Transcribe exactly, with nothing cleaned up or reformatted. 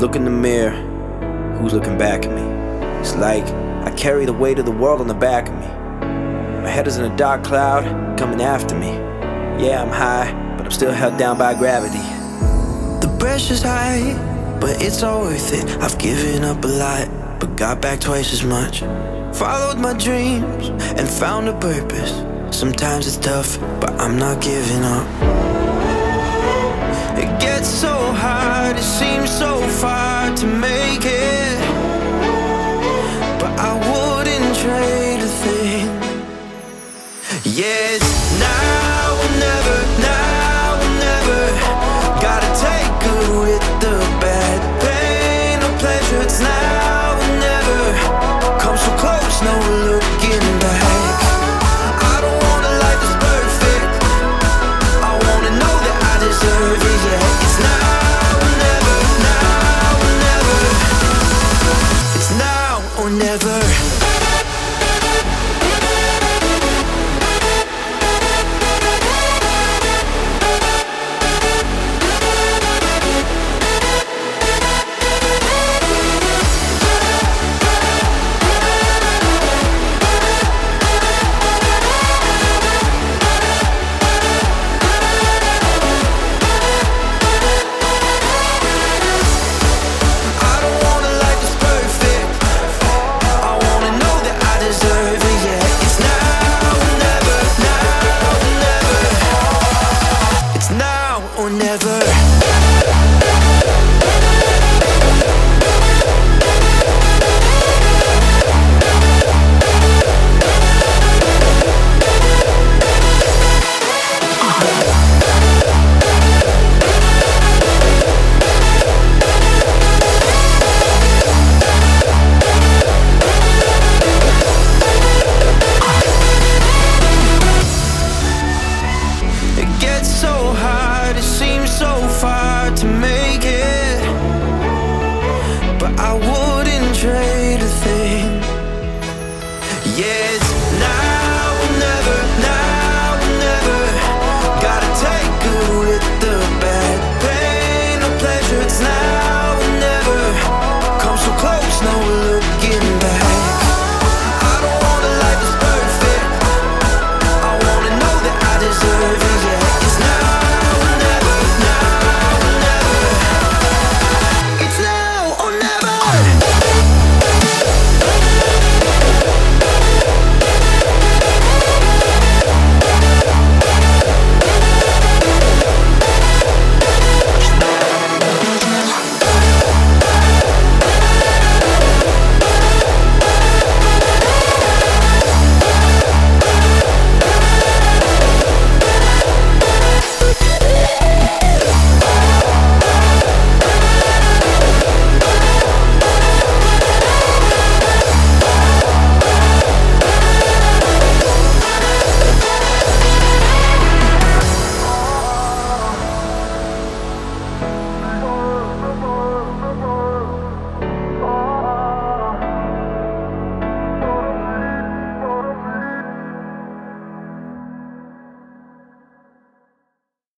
look in the mirror, who's looking back at me? It's like I carry the weight of the world on the back of me. My head is in a dark cloud coming after me. Yeah, I'm high, but I'm still held down by gravity. The pressure's high, but it's all worth it. I've given up a lot, but got back twice as much. Followed my dreams and found a purpose. Sometimes it's tough, but I'm not giving up. It gets so hard, it seems so far to make it, but I wouldn't trade a thing. Yeah, it's now or never, now or never. Gotta take good with the bad, pain or pleasure. It's now or never. Come so close, no looking back. I don't want a life that's perfect. I wanna know that I deserve it. Yeah, it's now or never, now or never. It's now or never.